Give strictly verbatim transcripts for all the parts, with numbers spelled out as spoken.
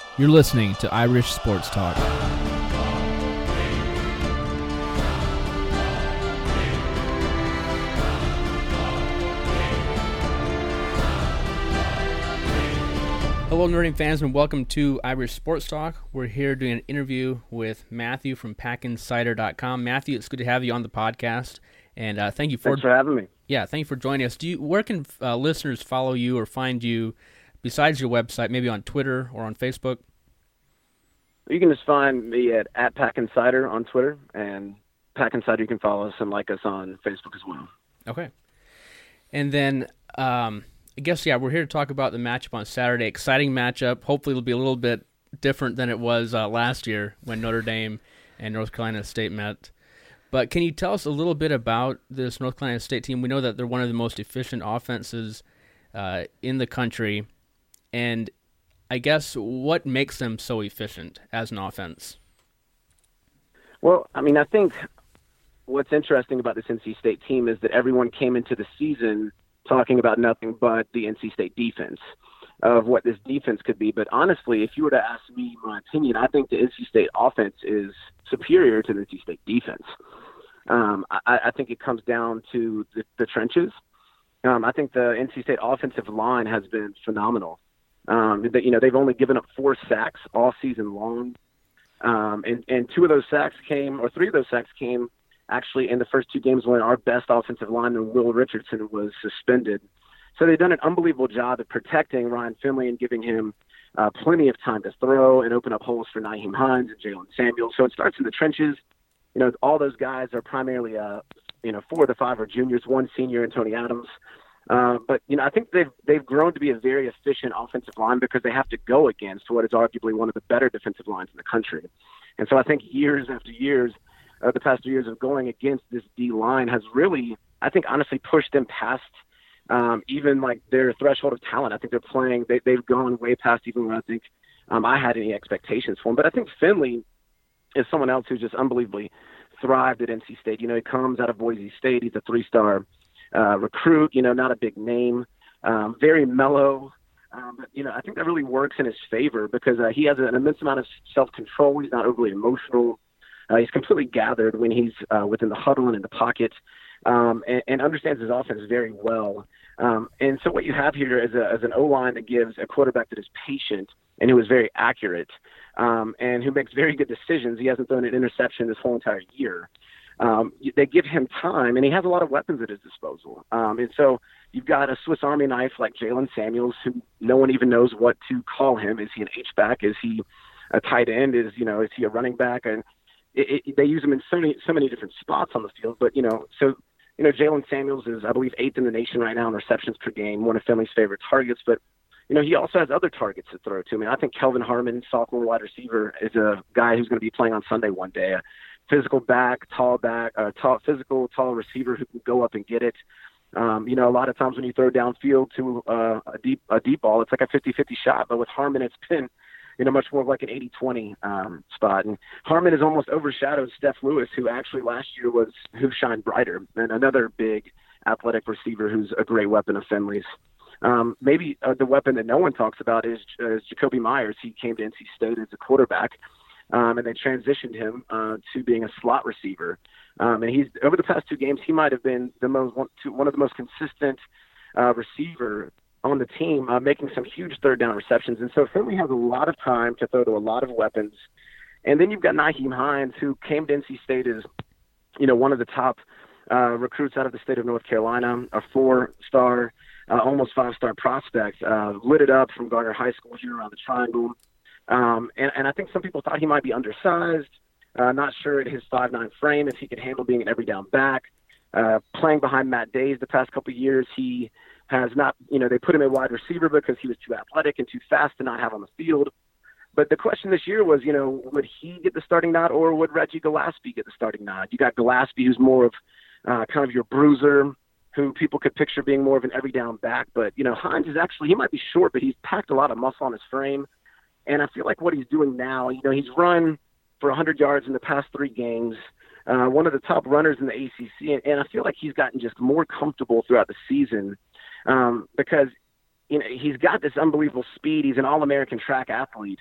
You're listening to Irish Sports Talk. Hello, Nerding fans, and welcome to Irish Sports Talk. We're here doing an interview with Matthew from pack insider dot com. Matthew, it's good to have you on the podcast, and uh, thank you for Thanks for having me. Yeah, thank you for joining us. Do you, where can uh, listeners follow you or find you besides your website? Maybe on Twitter or on Facebook? You can just find me at, at Pack Insider on Twitter, and Pack Insider, you can follow us and like us on Facebook as well. Okay. And then, um, I guess, yeah, we're here to talk about the matchup on Saturday. Exciting matchup. Hopefully it'll be a little bit different than it was uh, last year when Notre Dame and North Carolina State met. But can you tell us a little bit about this North Carolina State team? We know that they're one of the most efficient offenses uh, in the country, and I guess what makes them so efficient as an offense? Well, I mean, I think what's interesting about this N C State team is that everyone came into the season talking about nothing but the N C State defense, of what this defense could be. But honestly, if you were to ask me my opinion, I think the N C State offense is superior to the N C State defense. Um, I, I think it comes down to the, the trenches. Um, I think the N C State offensive line has been phenomenal. Um, that, you know, they've only given up four sacks all season long. Um, and, and two of those sacks came, or three of those sacks came actually in the first two games when our best offensive lineman, Will Richardson, was suspended. So they've done an unbelievable job at protecting Ryan Finley and giving him uh, plenty of time to throw and open up holes for Nyheim Hines and Jalen Samuels. So it starts in the trenches. You know, all those guys are primarily, uh, you know, four of the five are juniors, one senior, and Tony Adams. Uh, but, you know, I think they've they've grown to be a very efficient offensive line because they have to go against what is arguably one of the better defensive lines in the country. And so I think years after years, uh, the past two years of going against this D-line has really, I think, honestly pushed them past um, even, like, their threshold of talent. I think they're playing, they, they've gone way past even what I think um, I had any expectations for them. But I think Finley is someone else who just unbelievably thrived at N C State. You know, he comes out of Boise State. He's a three-star Uh, recruit, you know, not a big name, um, very mellow. Um, but, you know, I think that really works in his favor because uh, he has an immense amount of self-control. He's not overly emotional. Uh, he's completely gathered when he's uh, within the huddle and in the pocket, um, and, and understands his offense very well. Um, and so what you have here is, a, is an O-line that gives a quarterback that is patient and who is very accurate um, and who makes very good decisions. He hasn't thrown an interception this whole entire year. Um, they give him time, and he has a lot of weapons at his disposal. Um, and so you've got a Swiss Army knife like Jalen Samuels, who no one even knows what to call him. Is he an H-back? Is he a tight end? Is, you know, is he a running back? And it, it, they use him in so many, so many different spots on the field. But, you know, so, you know, Jalen Samuels is, I believe, eighth in the nation right now in receptions per game, one of Finley's favorite targets. But, you know, he also has other targets to throw to. I mean, I think Kelvin Harmon, sophomore wide receiver, is a guy who's going to be playing on Sunday one day. Physical back, tall back, uh, tall, physical, tall receiver who can go up and get it. Um, you know, a lot of times when you throw downfield to uh, a deep a deep ball, it's like a fifty-fifty shot. But with Harmon, it's been, you know, much more of like an eighty twenty um, spot. And Harmon has almost overshadowed Steph Lewis, who actually last year was who shined brighter, and another big athletic receiver who's a great weapon of Finley's. Um, maybe uh, the weapon that no one talks about is, uh, is Jacoby Myers. He came to N C State as a quarterback. Um, and they transitioned him uh, to being a slot receiver. Um, and he's over the past two games, he might have been the most one, two, one of the most consistent uh, receiver on the team, uh, making some huge third down receptions. And so Finley has a lot of time to throw to a lot of weapons. And then you've got Nyheim Hines, who came to N C State as, you know, one of the top uh, recruits out of the state of North Carolina, a four-star, uh, almost five-star prospect, uh, lit it up from Gardner High School here around the Triangle. Um, and, and I think some people thought he might be undersized, uh, not sure at his five nine frame if he could handle being an every down back. Uh, playing behind Matt Days the past couple of years, he has not, you know, they put him at wide receiver because he was too athletic and too fast to not have on the field. But the question this year was, you know, would he get the starting nod or would Reggie Gillespie get the starting nod? You got Gillespie, who's more of uh, kind of your bruiser, who people could picture being more of an every down back. But, you know, Hines is actually, he might be short, but he's packed a lot of muscle on his frame. And I feel like what he's doing now, you know, he's run for one hundred yards in the past three games, uh, one of the top runners in the A C C. And, and I feel like he's gotten just more comfortable throughout the season um, because, you know, he's got this unbelievable speed. He's an All-American track athlete.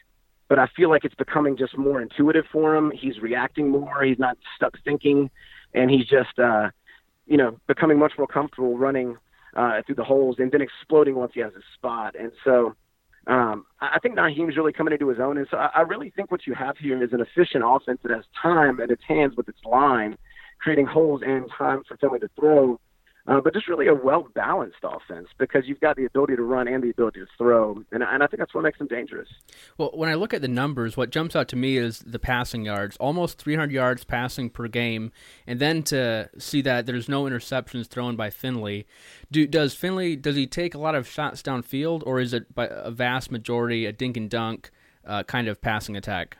but I feel like it's becoming just more intuitive for him. He's reacting more. He's not stuck thinking, and he's just, uh, you know, becoming much more comfortable running uh, through the holes and then exploding once he has his spot. And so um, I think Nyheim's really coming into his own. And so I, I really think what you have here is an efficient offense that has time at its hands with its line, creating holes and time for Finley to throw. Uh, but just really a well-balanced offense because you've got the ability to run and the ability to throw, and, and I think that's what makes them dangerous. Well, when I look at the numbers, what jumps out to me is the passing yards, almost three hundred yards passing per game, and then to see that there's no interceptions thrown by Finley. Do, does Finley, does he take a lot of shots downfield, or is it by a vast majority a dink and dunk uh, kind of passing attack?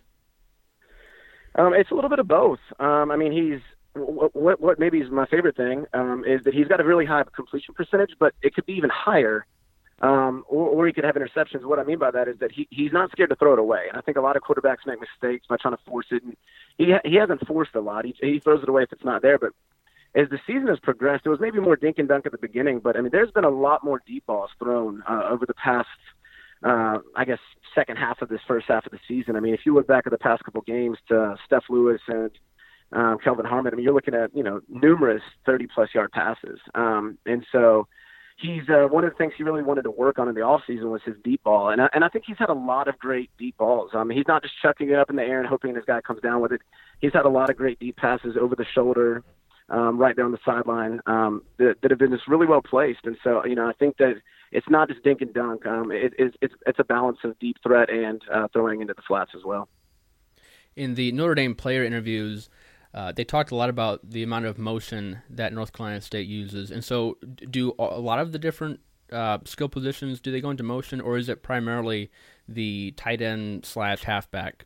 Um, it's a little bit of both. Um, I mean, he's What, what what maybe is my favorite thing um, is that he's got a really high completion percentage, but it could be even higher, um, or, or he could have interceptions. What I mean by that is that he, he's not scared to throw it away. And I think a lot of quarterbacks make mistakes by trying to force it. And he ha- he hasn't forced a lot. He, he throws it away if it's not there. But as the season has progressed, it was maybe more dink and dunk at the beginning. But, I mean, there's been a lot more deep balls thrown uh, over the past, uh, I guess, second half of this first half of the season. I mean, if you look back at the past couple games to Steph Lewis and Um, Kelvin Harmon, I mean, you're looking at, you know, numerous thirty-plus yard passes. Um, and so he's uh, one of the things he really wanted to work on in the offseason was his deep ball. And I, and I think he's had a lot of great deep balls. I mean, he's not just chucking it up in the air and hoping this guy comes down with it. He's had a lot of great deep passes over the shoulder, um, right down the sideline um, that, that have been just really well placed. And so, you know, I think that it's not just dink and dunk. Um, it, it's, it's, it's a balance of deep threat and uh, throwing into the flats as well. In the Notre Dame player interviews, Uh, they talked a lot about the amount of motion that North Carolina State uses. And so do a lot of the different uh, skill positions, do they go into motion, or is it primarily the tight end slash halfback?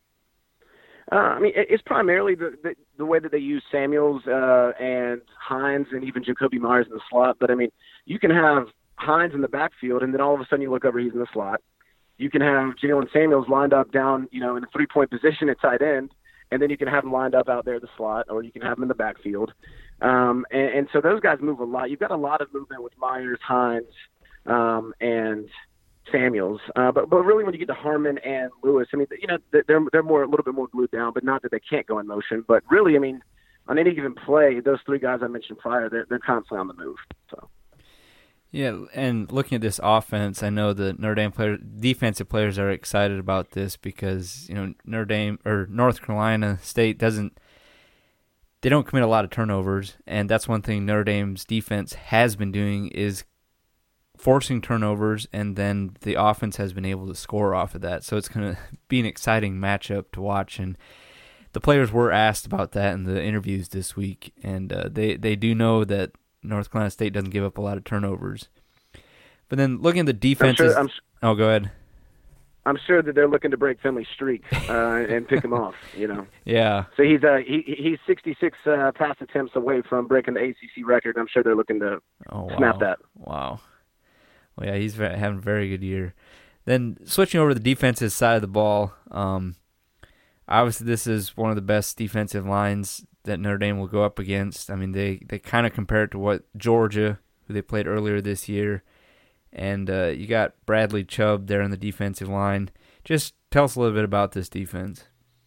Uh, I mean, it's primarily the, the, the way that they use Samuels uh, and Hines and even Jacoby Myers in the slot. But, I mean, you can have Hines in the backfield, and then all of a sudden you look over, he's in the slot. You can have Jalen Samuels lined up down, you know, in a three-point position at tight end, and then you can have them lined up out there in the slot, or you can have them in the backfield. Um, and, and so those guys move a lot. You've got a lot of movement with Myers, Hines, um, and Samuels. Uh, but but really when you get to Harmon and Lewis, I mean, you know, they're they're more a little bit more glued down, but not that they can't go in motion. But really, I mean, on any given play, those three guys I mentioned prior, they're they're constantly on the move. So. Yeah, and looking at this offense, I know the Notre Dame player, defensive players are excited about this because, you know, Notre Dame or North Carolina State doesn't they don't commit a lot of turnovers, and that's one thing Notre Dame's defense has been doing is forcing turnovers, and then the offense has been able to score off of that. So it's going to be an exciting matchup to watch, and the players were asked about that in the interviews this week, and uh, they they do know that North Carolina State doesn't give up a lot of turnovers. But then looking at the defenses... I'm sure, I'm, oh, go ahead. I'm sure that they're looking to break Finley's streak uh, and pick him off, you know. Yeah. So he's uh, he, he's sixty-six uh, pass attempts away from breaking the A C C record. I'm sure they're looking to oh, wow. snap that. Wow. Well, yeah, he's having a very good year. Then switching over to the defensive side of the ball, um, obviously this is one of the best defensive lines that Notre Dame will go up against. I mean, they, they kind of compare it to what Georgia, who they played earlier this year, and uh, you got Bradley Chubb there on the defensive line. Just tell us a little bit about this defense.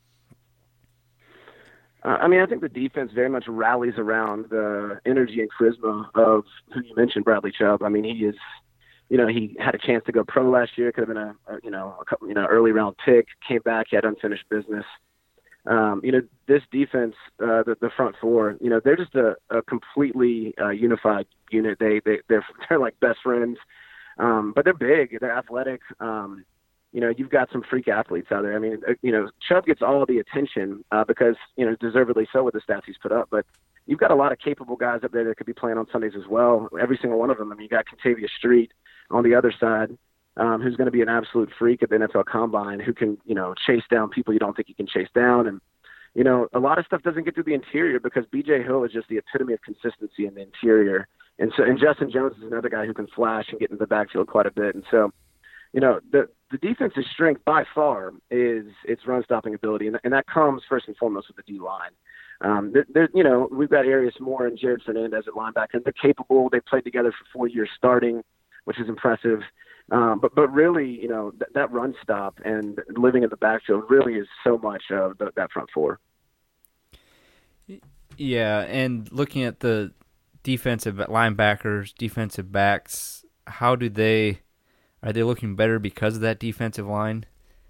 Uh, I mean, I think the defense very much rallies around the energy and charisma of who you mentioned, Bradley Chubb. I mean, he is, you know, he had a chance to go pro last year. Could have been a, a you know, a couple, you know, early round pick. Came back, he had unfinished business. Um, you know, this defense, uh, the, the front four, you know, they're just a, a completely uh, unified unit. They, they, they're, they're like best friends, um, but they're big, they're athletic. Um, you know, you've got some freak athletes out there. I mean, uh, you know, Chubb gets all the attention uh, because, you know, deservedly so with the stats he's put up, but you've got a lot of capable guys up there that could be playing on Sundays as well. Every single one of them. I mean, you got Contavious Street on the other side. Um, who's going to be an absolute freak at the N F L Combine, who can, you know, chase down people you don't think you can chase down. And, you know, a lot of stuff doesn't get through the interior because B J Hill is just the epitome of consistency in the interior. And so, and Justin Jones is another guy who can flash and get into the backfield quite a bit. And so, you know, the, the defense's strength by far is its run-stopping ability, and, and that comes first and foremost with the D-line. Um, there, there, you know, we've got Arius Moore and Jared Fernandez at linebacker. They're capable. They played together for four years starting, which is impressive. Um, but but really, you know, th- that run stop and living in the backfield really is so much of the, that front four. Yeah, and looking at the defensive linebackers, defensive backs, how do they are they looking better because of that defensive line?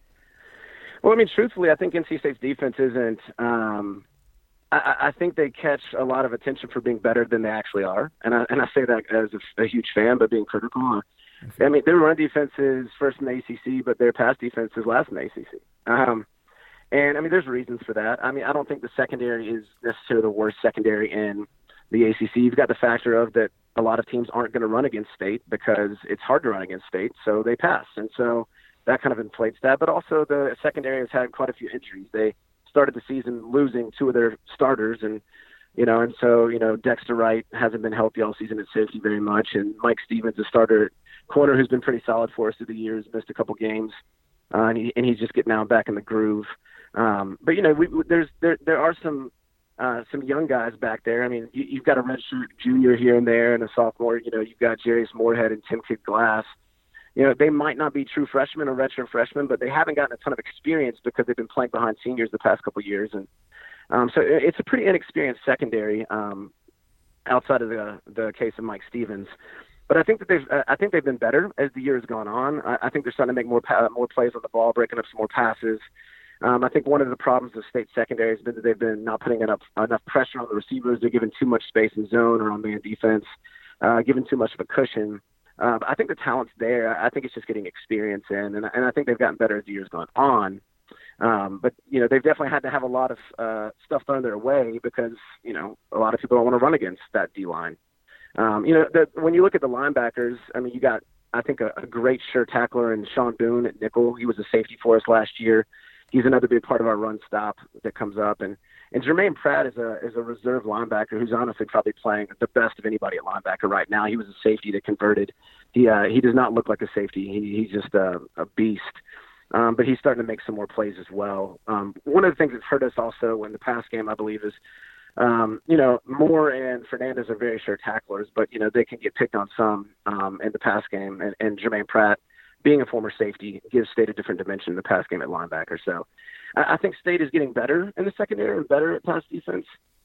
Well, I mean, truthfully, I think N C State's defense isn't. Um, I, I think they catch a lot of attention for being better than they actually are, and I and I say that as a, a huge fan, but being critical. I mean, their run defense is first in the A C C, but their pass defense is last in the A C C. Um, and I mean, there's reasons for that. I mean, I don't think the secondary is necessarily the worst secondary in the A C C. You've got the factor of that a lot of teams aren't going to run against State because it's hard to run against State, so they pass, and so that kind of inflates that. But also, the secondary has had quite a few injuries. They started the season losing two of their starters, and you know, and so you know, Dexter Wright hasn't been healthy all season at safety very much, and Mike Stevens, a starter corner who's been pretty solid for us through the years, missed a couple games, uh, and, he, and he's just getting now back in the groove. Um, but you know, we, there's there there are some uh, some young guys back there. I mean, you, you've got a redshirt junior here and there, and a sophomore. You know, you've got Jarius Moorhead and Tim Kidd Glass. You know, they might not be true freshmen or redshirt freshmen, but they haven't gotten a ton of experience because they've been playing behind seniors the past couple of years, and um, so it's a pretty inexperienced secondary um, outside of the the case of Mike Stevens. But I think that they've I think they've been better as the year has gone on. I, I think they're starting to make more pa- more plays on the ball, breaking up some more passes. Um, I think one of the problems of State secondary has been that they've been not putting enough enough pressure on the receivers. They're giving too much space in zone or on man defense, uh, giving too much of a cushion. Uh, I think the talent's there. I think it's just getting experience in, and, and I think they've gotten better as the year's gone on. Um, but, you know, they've definitely had to have a lot of uh, stuff thrown their way because, you know, a lot of people don't want to run against that D-line. Um, you know, the, when you look at the linebackers, I mean, you got, I think, a, a great sure tackler in Sean Boone at nickel. He was a safety for us last year. He's another big part of our run stop that comes up. And, and Jermaine Pratt is a is a reserve linebacker who's honestly probably playing the best of anybody at linebacker right now. He was a safety that converted. He uh, he does not look like a safety. He, he's just a, a beast. Um, but he's starting to make some more plays as well. Um, one of the things that's hurt us also in the pass game, I believe, is Um, you know, Moore and Fernandez are very sure tacklers, but, you know, they can get picked on some um, in the pass game. And, and Jermaine Pratt, being a former safety, gives State a different dimension in the pass game at linebacker. So I, I think State is getting better in the secondary and better at pass defense.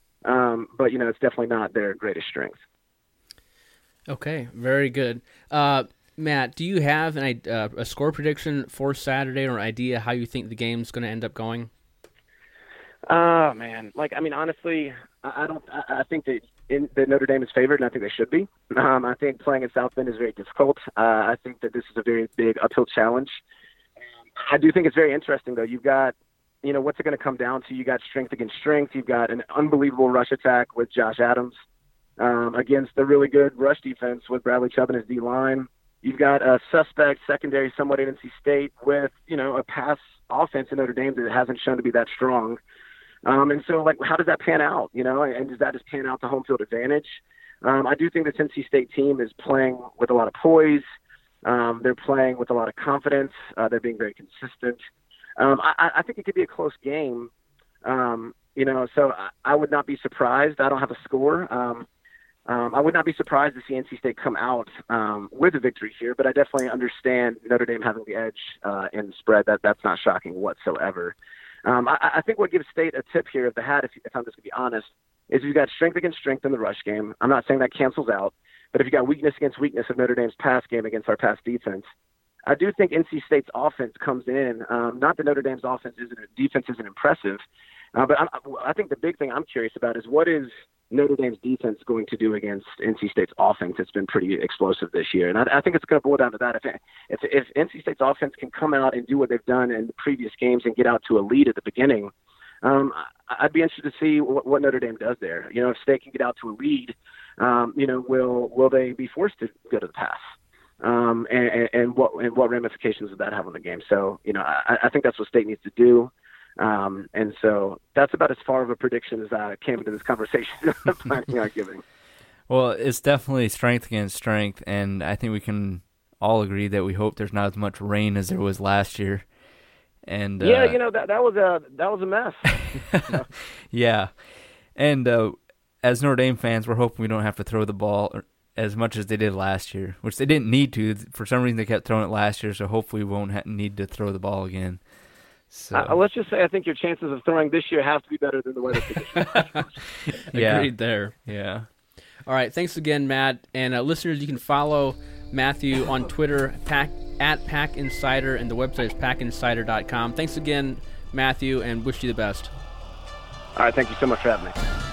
Um, but, you know, it's definitely not their greatest strength. Okay, very good. Uh, Matt, do you have an, uh, a score prediction for Saturday or an idea how you think the game's going to end up going? Oh, man. Like, I mean, honestly, I, I don't. I, I think that, in, that Notre Dame is favored, and I think they should be. Um, I think playing in South Bend is very difficult. Uh, I think that this is a very big uphill challenge. I do think it's very interesting, though. You've got, you know, what's it going to come down to? You got strength against strength. You've got an unbelievable rush attack with Josh Adams um, against a really good rush defense with Bradley Chubb and his D-line. You've got a suspect secondary somewhat at N C State with, you know, a pass offense in Notre Dame that hasn't shown to be that strong. Um, and so, like, how does that pan out, you know, and does that just pan out to home field advantage? Um, I do think this N C State team is playing with a lot of poise. Um, they're playing with a lot of confidence. Uh, they're being very consistent. Um, I, I think it could be a close game, um, you know, so I, I would not be surprised. I don't have a score. Um, um, I would not be surprised to see N C State come out um, with a victory here, but I definitely understand Notre Dame having the edge uh, in the spread. That That's not shocking whatsoever. Um, I, I think what gives State a tip here of the hat, if, if I'm just going to be honest, is you've got strength against strength in the rush game. I'm not saying that cancels out, but if you've got weakness against weakness of Notre Dame's pass game against our pass defense, I do think N C State's offense comes in. Um, not that Notre Dame's offense isn't defense isn't impressive, uh, but I'm, I think the big thing I'm curious about is what is Notre Dame's defense going to do against N C State's offense? It's been pretty explosive this year, and I, I think it's going to boil down to that. If, if if N C State's offense can come out and do what they've done in the previous games and get out to a lead at the beginning, um, I'd be interested to see what, what Notre Dame does there. You know, if State can get out to a lead, um, you know, will will they be forced to go to the pass? Um, and, and what and what ramifications would that have on the game? So, you know, I, I think that's what State needs to do. Um, and so that's about as far of a prediction as I came into this conversation planning on giving. Well, it's definitely strength against strength, and I think we can all agree that we hope there's not as much rain as there was last year. And yeah, uh, you know that that was a that was a mess. Yeah, and uh, as Notre Dame fans, we're hoping we don't have to throw the ball as much as they did last year, which they didn't need to. For some reason, they kept throwing it last year, so hopefully we won't ha- need to throw the ball again. So uh, let's just say I think your chances of throwing this year have to be better than the weather conditions. yeah. Agreed there. Yeah. All right, thanks again, Matt. And uh, listeners, you can follow Matthew on Twitter, pack, at Pack Insider, and the website is pack insider dot com. Thanks again, Matthew, and wish you the best. All right, thank you so much for having me.